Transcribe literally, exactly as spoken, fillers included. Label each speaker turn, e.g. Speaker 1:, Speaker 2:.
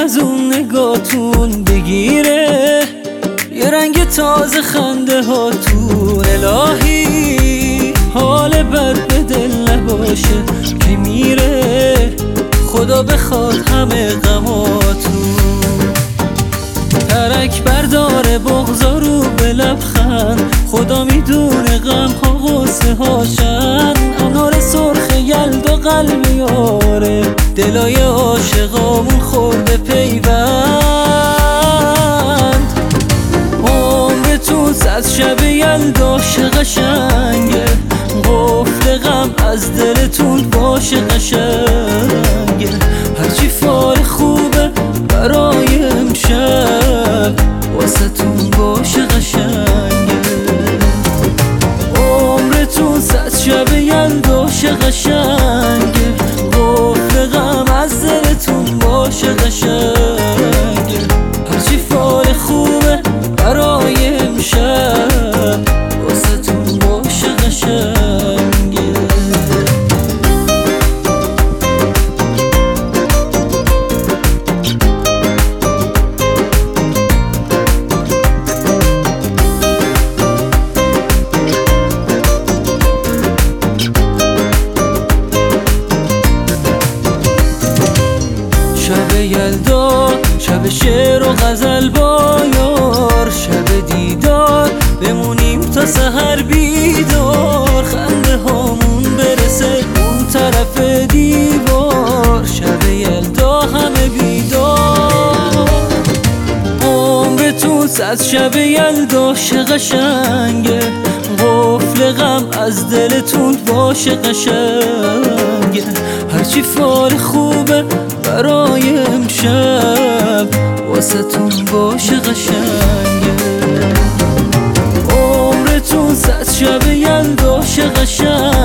Speaker 1: از اون نگاتون بگیره یه رنگ تازه خنده هاتون. الهی حال بد به دل نباشه که میره، خدا بخواد همه غماتون. ترک برداره بغضا رو به لبخند، خدا میدونه غم ها غصه هاشن. انار سرخ یلدا قلب یاره، دلای عاشقامون خورده پیوند. عمرتون صد شب یلدا شه قشنگه، قفل غم از دلتون باشه قشنگه. هرچی فال خوبه برای امشب واسه تون باشه قشنگه. عمرتون صد شب یلدا شه قشنگه، قفل غم از دلتون باشه قشنگه. هرچی فال خوبه برای امشب واسه تون باشه قشنگه. شب یلدا، شب شعر و غزل با یار، شب دیدار بمونیم تا سحر بیدار. خنده هامون برسه اون طرف دیوار، شب یلدا همه بیدار. عمرتون صد شب یلدا شه قشنگه، قفل غم از دلتون باشه قشنگه. هرچی فال خوبه برای امشب واسه تون باشه قشنگه. عمرتون صد شب یلدا شه قشنگه،